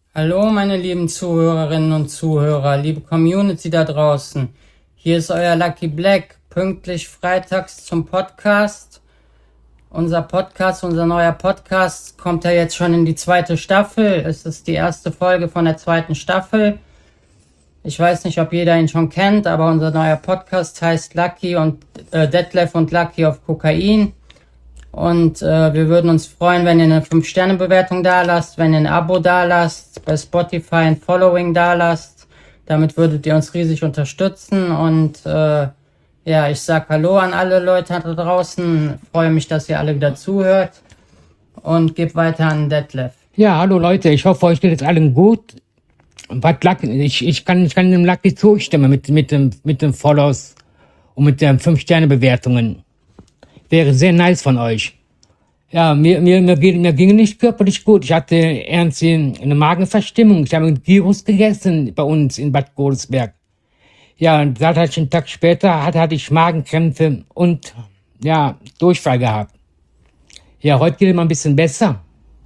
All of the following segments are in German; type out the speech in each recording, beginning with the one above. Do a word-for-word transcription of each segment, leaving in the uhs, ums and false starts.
Hallo, meine lieben Zuhörerinnen und Zuhörer, liebe Community da draußen. Hier ist euer Lucky Black, pünktlich freitags zum Podcast. Unser Podcast, unser neuer Podcast kommt ja jetzt schon in die zweite Staffel. Es ist die erste Folge von der zweiten Staffel. Ich weiß nicht, ob jeder ihn schon kennt, aber unser neuer Podcast heißt Lucky und äh, Detlef und Lucky auf Kokain. Und äh, wir würden uns freuen, wenn ihr eine fünf Sterne Bewertung da lasst, wenn ihr ein Abo da lasst, bei Spotify ein Following da lasst. Damit würdet ihr uns riesig unterstützen. Und äh, ja, ich sag Hallo an alle Leute da draußen. Freue mich, dass ihr alle wieder zuhört. Und gebe weiter an Detlef. Ja, hallo Leute, ich hoffe, euch geht es allen gut. Was Lucky, ich, ich, kann, ich kann dem Lucky zustimmen mit, mit, dem, mit den Follows und mit den fünf Sterne Bewertungen. Wäre sehr nice von euch. Ja, mir, mir, mir, ging, mir ging nicht körperlich gut. Ich hatte ernst eine Magenverstimmung. Ich habe einen Gyros gegessen bei uns in Bad Godesberg. Ja, und da hatte ich einen Tag später hatte, hatte ich Magenkrämpfe und ja, Durchfall gehabt. Ja, heute geht es mal ein bisschen besser.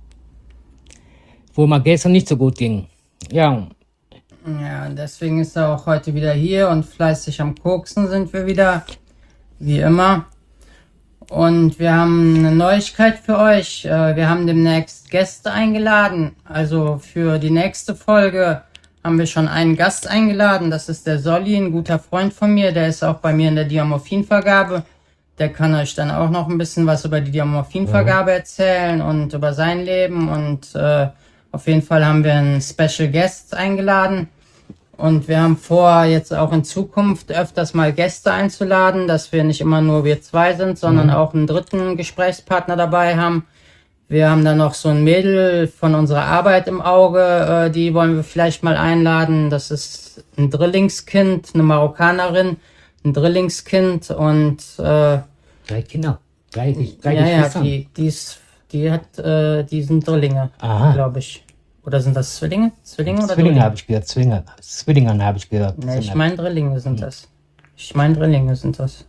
Wo mir gestern nicht so gut ging. Ja. Ja, deswegen ist er auch heute wieder hier und fleißig am Koksen sind wir wieder. Wie immer. Und wir haben eine Neuigkeit für euch. Wir haben demnächst Gäste eingeladen. Also für die nächste Folge haben wir schon einen Gast eingeladen. Das ist der Solly, ein guter Freund von mir. Der ist auch bei mir in der Diamorphinvergabe. Der kann euch dann auch noch ein bisschen was über die Diamorphinvergabe erzählen und über sein Leben. Und äh, auf jeden Fall haben wir einen Special Guest eingeladen. Und wir haben vor, jetzt auch in Zukunft öfters mal Gäste einzuladen, dass wir nicht immer nur wir zwei sind, sondern mhm. auch einen dritten Gesprächspartner dabei haben. Wir haben dann noch so ein Mädel von unserer Arbeit im Auge, äh, die wollen wir vielleicht mal einladen. Das ist ein Drillingskind, eine Marokkanerin, ein Drillingskind und äh, drei Kinder, drei, drei ja, ja, die, die, ist, die hat, äh, die sind Drillinge, glaube ich. Oder sind das Zwillinge? Zwillinge oder Zwillinge habe ich gehört, Zwillinge. Zwillingern habe ich gehört. Ne, ich meine Drillinge sind das. Ich meine Drillinge sind das.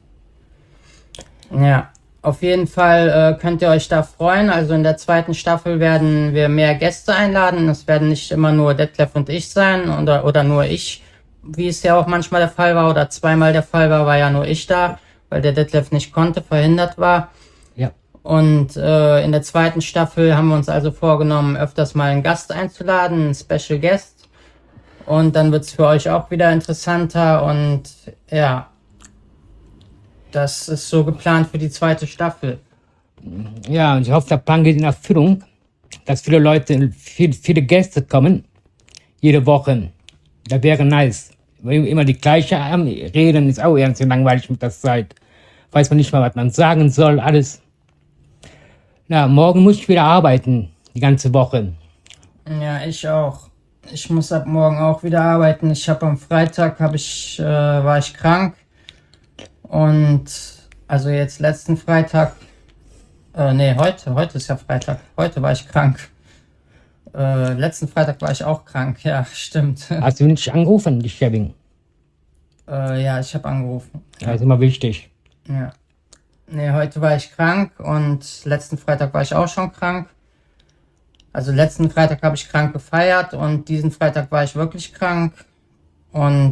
Ja, auf jeden Fall äh, könnt ihr euch da freuen. Also in der zweiten Staffel werden wir mehr Gäste einladen. Es werden nicht immer nur Detlef und ich sein oder, oder nur ich, wie es ja auch manchmal der Fall war oder zweimal der Fall war, war ja nur ich da, weil der Detlef nicht konnte, verhindert war. Ja. Und äh, in der zweiten Staffel haben wir uns also vorgenommen, öfters mal einen Gast einzuladen, einen Special Guest. Und dann wird's für euch auch wieder interessanter. Und ja, das ist so geplant für die zweite Staffel. Ja, und ich hoffe, der Plan geht in Erfüllung, dass viele Leute, viele, viele Gäste kommen, jede Woche. Das wäre nice. Immer die gleiche reden, ist auch irgendwie langweilig mit der Zeit. Weiß man nicht mal, was man sagen soll, alles. Na, morgen muss ich wieder arbeiten, die ganze Woche. Ja, ich auch. Ich muss ab morgen auch wieder arbeiten. Ich habe am Freitag hab ich, äh, war ich krank. Und also jetzt letzten Freitag, äh, nee, heute, heute ist ja Freitag. Heute war ich krank. Äh, letzten Freitag war ich auch krank, ja, stimmt. Hast du nicht angerufen, die Cheving? Äh, ja, ich habe angerufen. Ja, ist immer wichtig. Ja. Nee, heute war ich krank und letzten Freitag war ich auch schon krank. Also letzten Freitag habe ich krank gefeiert und diesen Freitag war ich wirklich krank. Und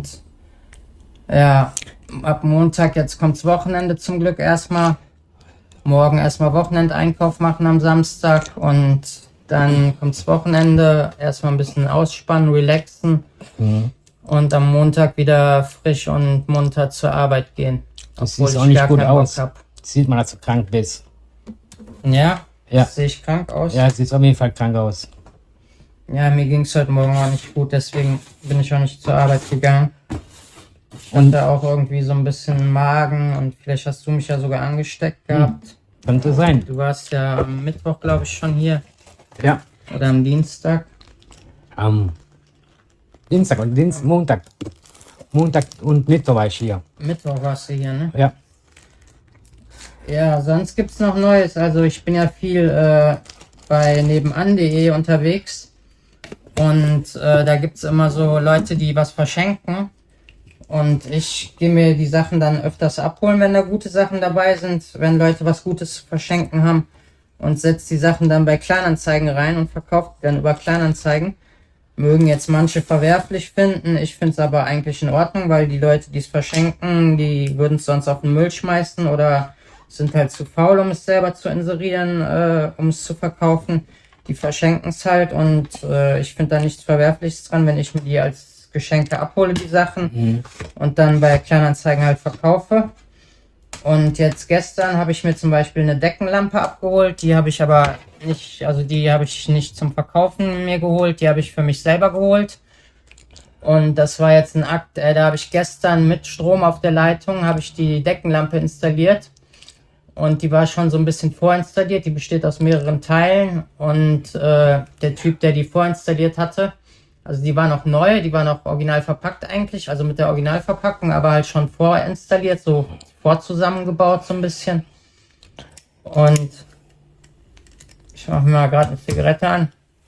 ja, ab Montag, jetzt kommt's Wochenende zum Glück erstmal. Morgen erstmal Wochenendeinkauf machen am Samstag und dann kommt's Wochenende, erstmal ein bisschen ausspannen, relaxen. Mhm. Und am Montag wieder frisch und munter zur Arbeit gehen. Das sieht auch nicht gut aus. Sieht man, dass du krank bist. Ja? Ja. Sehe ich krank aus? Ja, sieht auf jeden Fall krank aus. Ja, mir ging es heute Morgen auch nicht gut, deswegen bin ich auch nicht zur Arbeit gegangen. Ich Und hatte auch irgendwie so ein bisschen Magen und vielleicht hast du mich ja sogar angesteckt gehabt. Hm. Könnte sein. Du warst ja am Mittwoch, glaube ich, schon hier. Ja. Oder am Dienstag. Am Dienstag und Dienstag, Montag. Montag und Mittwoch war ich hier. Mittwoch warst du hier, ne? Ja. Ja, sonst gibt's noch Neues. Also ich bin ja viel äh, bei nebenan punkt de unterwegs und äh, da gibt's immer so Leute, die was verschenken und ich gehe mir die Sachen dann öfters abholen, wenn da gute Sachen dabei sind, wenn Leute was Gutes zu verschenken haben und setze die Sachen dann bei Kleinanzeigen rein und verkaufe dann über Kleinanzeigen. Mögen jetzt manche verwerflich finden. Ich finde es aber eigentlich in Ordnung, weil die Leute, die es verschenken, die würden es sonst auf den Müll schmeißen oder sind halt zu faul, um es selber zu inserieren, äh, um es zu verkaufen. Die verschenken es halt und äh, ich finde da nichts Verwerfliches dran, wenn ich mir die als Geschenke abhole, die Sachen, mhm. und dann bei Kleinanzeigen halt verkaufe. Und jetzt gestern habe ich mir zum Beispiel eine Deckenlampe abgeholt, die habe ich aber nicht, also die habe ich nicht zum Verkaufen mir geholt, die habe ich für mich selber geholt. Und das war jetzt ein Akt, äh, da habe ich gestern mit Strom auf der Leitung, habe ich die Deckenlampe installiert. Und die war schon so ein bisschen vorinstalliert, die besteht aus mehreren Teilen. Und äh, der Typ, der die vorinstalliert hatte, also die war noch neu, die war noch original verpackt eigentlich, also mit der Originalverpackung, aber halt schon vorinstalliert, so vorzusammengebaut so ein bisschen. Und ich mache mir mal gerade eine Zigarette an.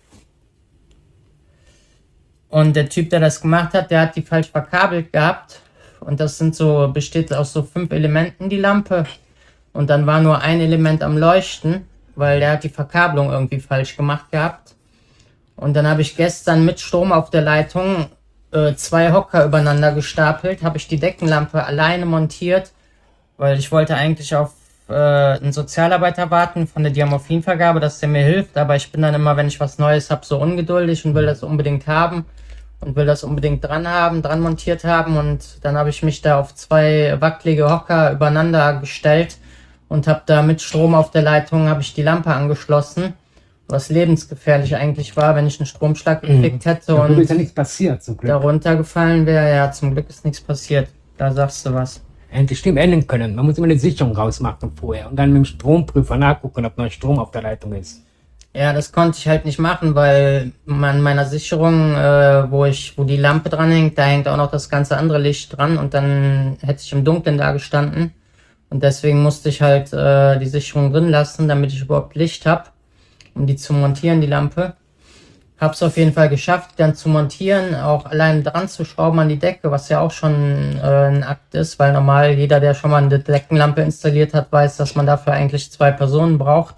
Und der Typ, der das gemacht hat, der hat die falsch verkabelt gehabt. Und das sind so, besteht aus so fünf Elementen, die Lampe. Und dann war nur ein Element am Leuchten, weil der hat die Verkabelung irgendwie falsch gemacht gehabt. Und dann habe ich gestern mit Strom auf der Leitung äh, zwei Hocker übereinander gestapelt, habe ich die Deckenlampe alleine montiert, weil ich wollte eigentlich auf äh, einen Sozialarbeiter warten von der Diamorphinvergabe, dass der mir hilft. Aber ich bin dann immer, wenn ich was Neues habe, so ungeduldig und will das unbedingt haben und will das unbedingt dran haben, dran montiert haben. Und dann habe ich mich da auf zwei wackelige Hocker übereinander gestellt und habe da mit Strom auf der Leitung habe ich die Lampe angeschlossen, was lebensgefährlich eigentlich war, wenn ich einen Stromschlag gekriegt hätte da und ist ja nichts passiert, zum Glück. darunter gefallen wäre. Ja, zum Glück ist nichts passiert. Da sagst du was. Endlich Stimmen ändern können. Man muss immer eine Sicherung rausmachen vorher und dann mit dem Stromprüfer nachgucken, ob noch Strom auf der Leitung ist. Ja, das konnte ich halt nicht machen, weil an meiner Sicherung, äh, wo ich, wo die Lampe dran hängt, da hängt auch noch das ganze andere Licht dran und dann hätte ich im Dunkeln da gestanden. Und deswegen musste ich halt äh, die Sicherung drin lassen, damit ich überhaupt Licht habe, um die zu montieren, die Lampe. Hab's auf jeden Fall geschafft, dann zu montieren, auch allein dran zu schrauben an die Decke, was ja auch schon äh, ein Akt ist, weil normal jeder, der schon mal eine Deckenlampe installiert hat, weiß, dass man dafür eigentlich zwei Personen braucht.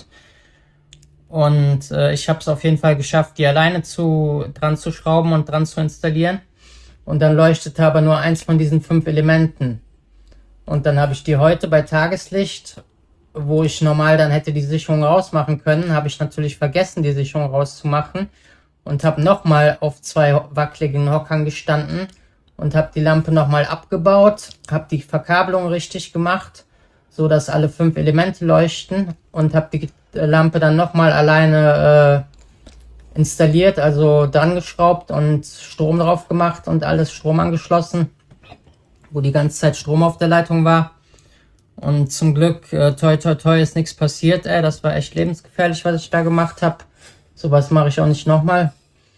Und äh, ich habe es auf jeden Fall geschafft, die alleine zu dran zu schrauben und dran zu installieren. Und dann leuchtete aber nur eins von diesen fünf Elementen. Und dann habe ich die heute bei Tageslicht, wo ich normal dann hätte die Sicherung rausmachen können, habe ich natürlich vergessen, die Sicherung rauszumachen und habe nochmal auf zwei wackeligen Hockern gestanden und habe die Lampe nochmal abgebaut, habe die Verkabelung richtig gemacht, so dass alle fünf Elemente leuchten und habe die Lampe dann nochmal alleine äh, installiert, also dran geschraubt und Strom drauf gemacht und alles Strom angeschlossen, wo die ganze Zeit Strom auf der Leitung war. Und zum Glück, äh, toi toi toi, ist nichts passiert, ey. Das war echt lebensgefährlich, was ich da gemacht habe. Sowas mache ich auch nicht nochmal.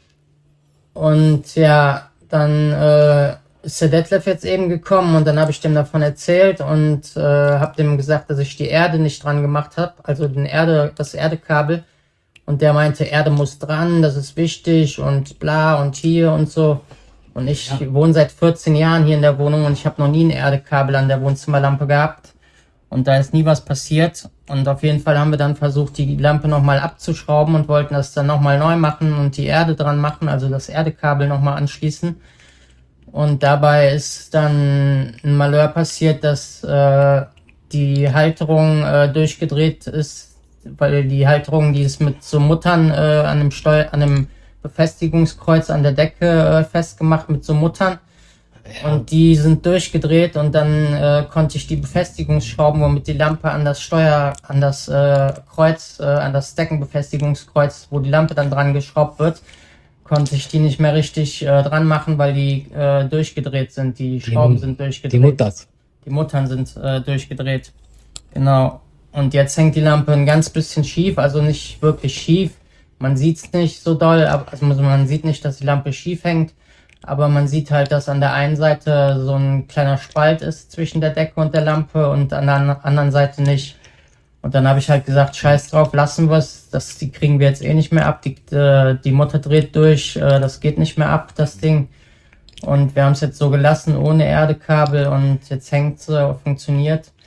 Und ja, dann äh, ist der Detlef jetzt eben gekommen und dann habe ich dem davon erzählt und äh, habe dem gesagt, dass ich die Erde nicht dran gemacht habe, also den Erde, das Erdekabel. Und der meinte, Erde muss dran, das ist wichtig und bla und hier und so. Und ich ja. wohne seit vierzehn Jahren hier in der Wohnung und ich habe noch nie ein Erdekabel an der Wohnzimmerlampe gehabt. Und da ist nie was passiert. Und auf jeden Fall haben wir dann versucht, die Lampe nochmal abzuschrauben und wollten das dann nochmal neu machen und die Erde dran machen, also das Erdekabel nochmal anschließen. Und dabei ist dann ein Malheur passiert, dass äh, die Halterung äh, durchgedreht ist, weil die Halterung, die ist mit so Muttern äh, an einem Steu an einem Befestigungskreuz an der Decke äh, festgemacht mit so Muttern. Ja. Und die sind durchgedreht und dann äh, konnte ich die Befestigungsschrauben, womit die Lampe an das Steuer, an das äh, Kreuz, äh, an das Deckenbefestigungskreuz, wo die Lampe dann dran geschraubt wird, konnte ich die nicht mehr richtig äh, dran machen, weil die äh, durchgedreht sind. Die Schrauben die, sind durchgedreht. Die Muttern. Die Muttern sind äh, durchgedreht. Genau. Und jetzt hängt die Lampe ein ganz bisschen schief, also nicht wirklich schief. Man sieht es nicht so doll, aber also man sieht nicht, dass die Lampe schief hängt. Aber man sieht halt, dass an der einen Seite so ein kleiner Spalt ist zwischen der Decke und der Lampe und an der anderen Seite nicht. Und dann habe ich halt gesagt, scheiß drauf, lassen wir es. Das, die kriegen wir jetzt eh nicht mehr ab. Die, äh, die Mutter dreht durch, äh, das geht nicht mehr ab, das Ding. Und wir haben es jetzt so gelassen, ohne Erdekabel und jetzt hängt es, äh, funktioniert.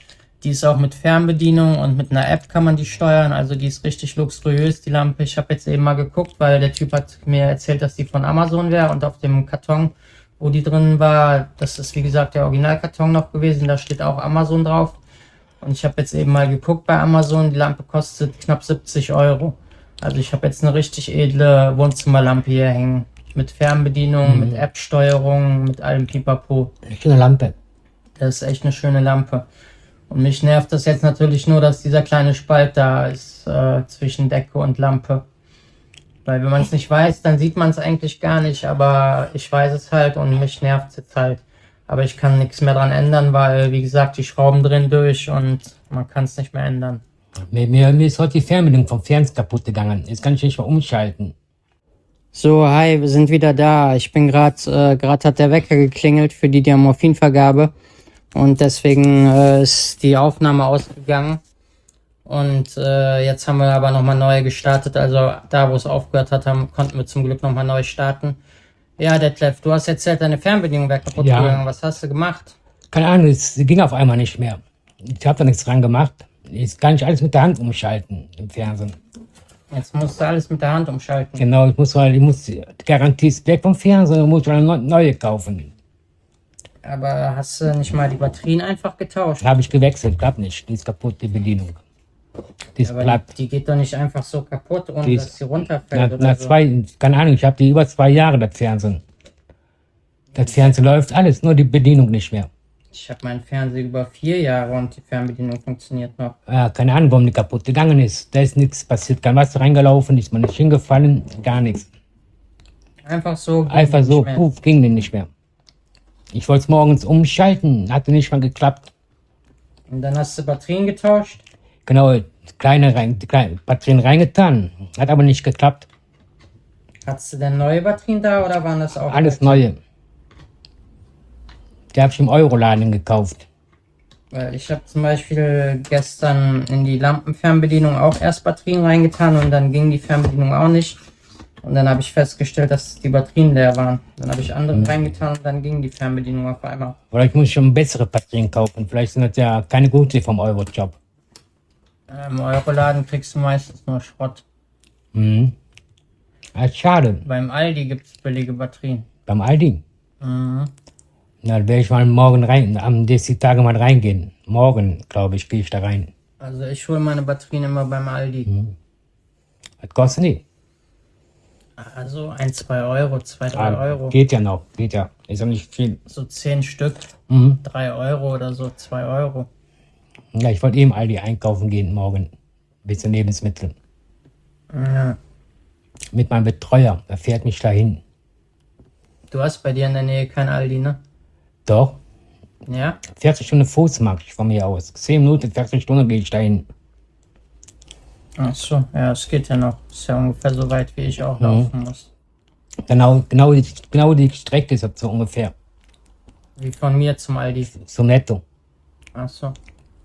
die ist auch mit Fernbedienung und mit einer App kann man die steuern. Also die ist richtig luxuriös, die Lampe. Ich habe jetzt eben mal geguckt, weil der Typ hat mir erzählt, dass die von Amazon wäre. Und auf dem Karton, wo die drin war, das ist wie gesagt der Originalkarton noch gewesen. Da steht auch Amazon drauf. Und ich habe jetzt eben mal geguckt bei Amazon. Die Lampe kostet knapp siebzig Euro. Also ich habe jetzt eine richtig edle Wohnzimmerlampe hier hängen. Mit Fernbedienung, mhm. mit App-Steuerung, mit allem Pipapo. Eine schöne Lampe. Das ist echt eine schöne Lampe. Und mich nervt das jetzt natürlich nur, dass dieser kleine Spalt da ist äh, zwischen Decke und Lampe. Weil wenn man es nicht weiß, dann sieht man es eigentlich gar nicht. Aber ich weiß es halt und mich nervt es jetzt halt. Aber ich kann nichts mehr dran ändern, weil, wie gesagt, die Schrauben drehen durch und man kann es nicht mehr ändern. Mir, mir, mir ist heute die Fernbedienung vom Fernseher kaputt gegangen. Jetzt kann ich nicht mehr umschalten. So, hi, wir sind wieder da. Ich bin gerade, äh, gerade hat der Wecker geklingelt für die, die Morphinvergabe. Und deswegen äh, ist die Aufnahme ausgegangen. Und äh, jetzt haben wir aber nochmal neu gestartet. Also da, wo es aufgehört hat, haben, konnten wir zum Glück nochmal neu starten. Ja, Detlef, du hast erzählt, deine Fernbedienung wäre kaputt Ja. gegangen. Was hast du gemacht? Keine Ahnung, es ging auf einmal nicht mehr. Ich habe da nichts dran gemacht. Jetzt kann ich alles mit der Hand umschalten im Fernsehen. Jetzt musst du alles mit der Hand umschalten. Genau, ich muss halt, ich muss, die Garantie ist weg vom Fernseher, muss eine neu- neue kaufen. Aber hast du nicht mal die Batterien einfach getauscht? Habe ich gewechselt, gab nicht. Die ist kaputt, die Bedienung. Die ist Aber platt. die, die geht doch nicht einfach so kaputt, ohne Die ist- dass sie runterfällt Na, oder nach so. zwei, keine Ahnung, ich habe die über zwei Jahre, das Fernsehen. Das Fernsehen läuft alles, nur die Bedienung nicht mehr. Ich habe meinen Fernseher über vier Jahre und die Fernbedienung funktioniert noch. Ja, keine Ahnung, warum die kaputt gegangen ist. Da ist nichts passiert, kein Wasser reingelaufen, ist mir nicht hingefallen, gar nichts. Einfach so. geht Einfach nicht so, mehr. puff, ging die nicht mehr. Ich wollte es morgens umschalten, hatte nicht mal geklappt. Und dann hast du Batterien getauscht. Genau, kleine, rein, die kleine Batterien reingetan, hat aber nicht geklappt. Hattest du denn neue Batterien da oder waren das auch? Alles neue. Die habe ich im Euroladen gekauft. Weil ich habe zum Beispiel gestern in die Lampenfernbedienung auch erst Batterien reingetan und dann ging die Fernbedienung auch nicht. Und dann habe ich festgestellt, dass die Batterien leer waren. Dann habe ich andere reingetan und dann ging die Fernbedienung auf einmal. Vielleicht muss ich schon bessere Batterien kaufen. Vielleicht sind das ja keine gute vom Eurojob. Im Euroladen kriegst du meistens nur Schrott. Mhm. Ah, schade. Beim Aldi gibt es billige Batterien. Beim Aldi. Mhm. Na, dann werde ich mal morgen rein, am nächsten Tage mal reingehen. Morgen, glaube ich, gehe ich da rein. Also ich hole meine Batterien immer beim Aldi. Was kostet die? Also ein, zwei Euro, zwei, drei Ah, Euro. Geht ja noch, geht ja. Ist ja nicht viel. So zehn Stück, Mhm. drei Euro oder so, zwei Euro. Ja, ich wollte eben Aldi einkaufen gehen morgen. Ein bisschen Lebensmittel. Ja. Mit meinem Betreuer, der fährt mich dahin. Du hast bei dir in der Nähe kein Aldi, ne? Doch, Ja? vierzig Stunden Fuß mache ich von mir aus. zehn Minuten, vierzig Stunden gehe ich dahin. Ach so, ja, es geht ja noch. Ist ja ungefähr so weit, wie ich auch Mhm. laufen muss. Genau, genau, die, genau die Strecke ist das so ungefähr. Wie von mir zum Aldi. So netto. Ach so.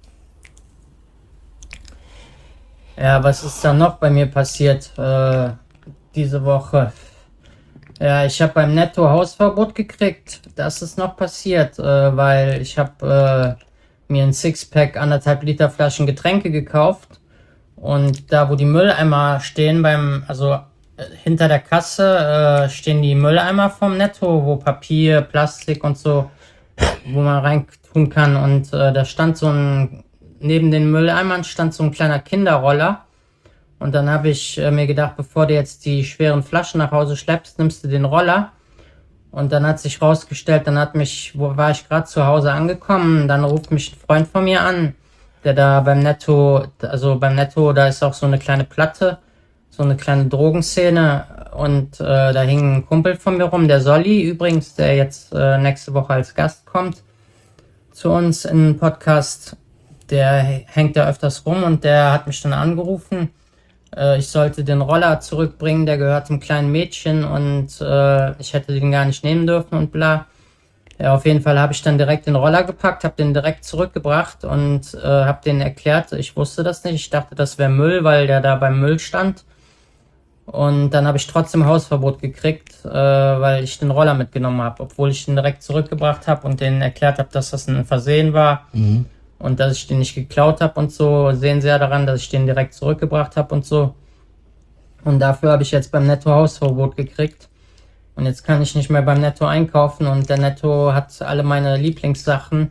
Ja, was ist dann noch bei mir passiert äh, diese Woche? Ja, ich habe beim Netto Hausverbot gekriegt. Das ist noch passiert, äh, weil ich habe äh, mir ein Sixpack anderthalb Liter Flaschen Getränke gekauft. Und da, wo die Mülleimer stehen, beim, also äh, hinter der Kasse äh, stehen die Mülleimer vom Netto, wo Papier, Plastik und so, wo man rein tun kann. Und äh, da stand so ein, neben den Mülleimern stand so ein kleiner Kinderroller. Und dann habe ich äh, mir gedacht, bevor du jetzt die schweren Flaschen nach Hause schleppst, nimmst du den Roller. Und dann hat sich rausgestellt, dann hat mich, wo war ich gerade zu Hause angekommen, dann ruft mich ein Freund von mir an, der da beim Netto, also beim Netto, da ist auch so eine kleine Platte, so eine kleine Drogenszene. Und äh, da hing ein Kumpel von mir rum, der Solly übrigens, der jetzt äh, nächste Woche als Gast kommt zu uns in den Podcast. Der hängt da öfters rum und der hat mich dann angerufen. Äh, ich sollte den Roller zurückbringen, der gehört einem kleinen Mädchen und äh, ich hätte den gar nicht nehmen dürfen und bla. Ja, auf jeden Fall habe ich dann direkt den Roller gepackt, habe den direkt zurückgebracht und äh, habe denen erklärt, ich wusste das nicht, ich dachte, das wäre Müll, weil der da beim Müll stand. Und dann habe ich trotzdem Hausverbot gekriegt, äh, weil ich den Roller mitgenommen habe, obwohl ich den direkt zurückgebracht habe und denen erklärt habe, dass das ein Versehen war. Mhm. Und dass ich den nicht geklaut habe und so, sehen sie ja daran, dass ich den direkt zurückgebracht habe und so. Und dafür habe ich jetzt beim Netto Hausverbot gekriegt. Und jetzt kann ich nicht mehr beim Netto einkaufen und der Netto hat alle meine Lieblingssachen.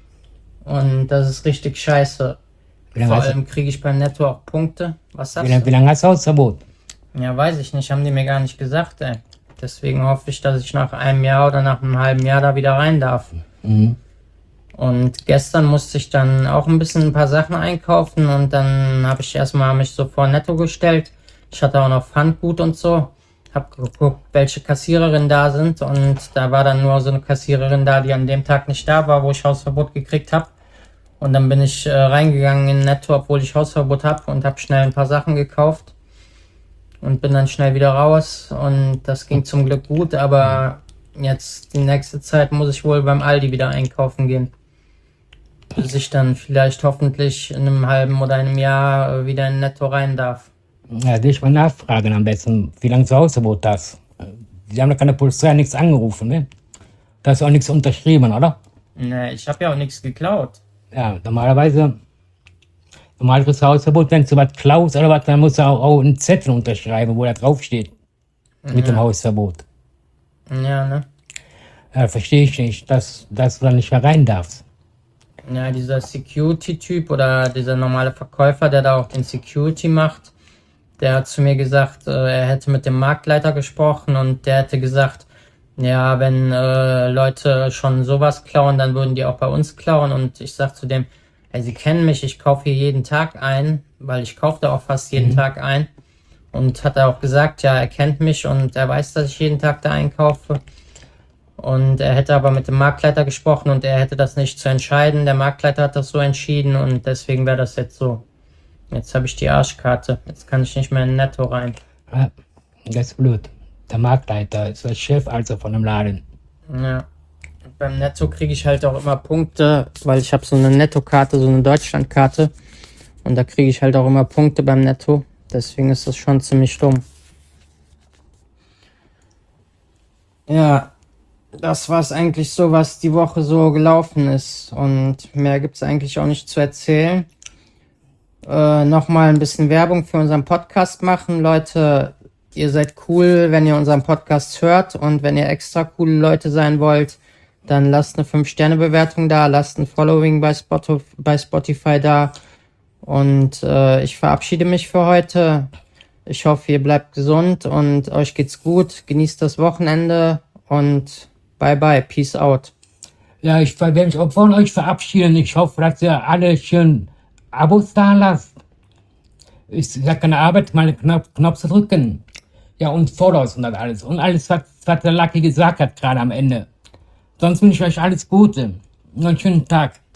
Und das ist richtig scheiße. Wie lange Vor hast, allem kriege ich beim Netto auch Punkte. Was wie sagst lange, wie du? lange hast du Hausverbot? Ja, weiß ich nicht, haben die mir gar nicht gesagt, ey. Deswegen hoffe ich, dass ich nach einem Jahr oder nach einem halben Jahr da wieder rein darf. Mhm. Und gestern musste ich dann auch ein bisschen ein paar Sachen einkaufen und dann habe ich erstmal mich so vor Netto gestellt. Ich hatte auch noch Pfandgut und so. Hab geguckt, welche Kassiererinnen da sind und da war dann nur so eine Kassiererin da, die an dem Tag nicht da war, wo ich Hausverbot gekriegt habe. Und dann bin ich äh, reingegangen in Netto, obwohl ich Hausverbot habe und habe schnell ein paar Sachen gekauft und bin dann schnell wieder raus und das ging zum Glück gut, aber jetzt die nächste Zeit muss ich wohl beim Aldi wieder einkaufen gehen. Bis ich dann vielleicht hoffentlich in einem halben oder einem Jahr äh, wieder in Netto rein darf. Ja, dich mal nachfragen am besten, wie lange du Hausverbot hast. Die haben doch keine Polizei, nichts angerufen, ne? Da hast du auch nichts unterschrieben, oder? Ne, ich habe ja auch nichts geklaut. Ja, normalerweise, normal kriegst du Hausverbot, wenn du was klaust oder was, dann musst du auch, auch einen Zettel unterschreiben, wo da drauf steht. Mit dem Hausverbot. Ja, ne? Ja, verstehe ich nicht, dass, dass du da nicht mehr rein darfst. Ja, dieser Security-Typ oder dieser normale Verkäufer, der da auch den Security macht, der hat zu mir gesagt, äh, er hätte mit dem Marktleiter gesprochen und der hätte gesagt, ja, wenn äh, Leute schon sowas klauen, dann würden die auch bei uns klauen. Und ich sag zu dem, hey, sie kennen mich, ich kaufe hier jeden Tag ein, weil ich kaufe da auch fast jeden Mhm. Tag ein. Und hat er auch gesagt, ja, er kennt mich und er weiß, dass ich jeden Tag da einkaufe. Und er hätte aber mit dem Marktleiter gesprochen und er hätte das nicht zu entscheiden. Der Marktleiter hat das so entschieden und deswegen wäre das jetzt so. Jetzt habe ich die Arschkarte. Jetzt kann ich nicht mehr in Netto rein. Ja, das ist blöd. Der Marktleiter ist der Chef also von dem Laden. Ja. Und beim Netto kriege ich halt auch immer Punkte, weil ich habe so eine Nettokarte, so eine Deutschlandkarte. Und da kriege ich halt auch immer Punkte beim Netto. Deswegen ist das schon ziemlich dumm. Ja, das war es eigentlich so, was die Woche so gelaufen ist. Und mehr gibt es eigentlich auch nicht zu erzählen. Äh, Nochmal ein bisschen Werbung für unseren Podcast machen. Leute, ihr seid cool, wenn ihr unseren Podcast hört. Und wenn ihr extra coole Leute sein wollt, dann lasst eine fünf Sterne Bewertung da, lasst ein Following bei Spotify, bei Spotify da. Und äh, ich verabschiede mich für heute. Ich hoffe, ihr bleibt gesund und euch geht's gut. Genießt das Wochenende und bye bye. Peace out. Ja, ich werde mich auch von euch verabschieden. Ich hoffe, dass ihr alle schön Abos da lasst. Ich habe keine Arbeit, meine Knopf, Knopf zu drücken. Ja, und Follows und das alles. Und alles, was, was der Lucky gesagt hat, gerade am Ende. Sonst wünsche ich euch alles Gute. Und einen schönen Tag.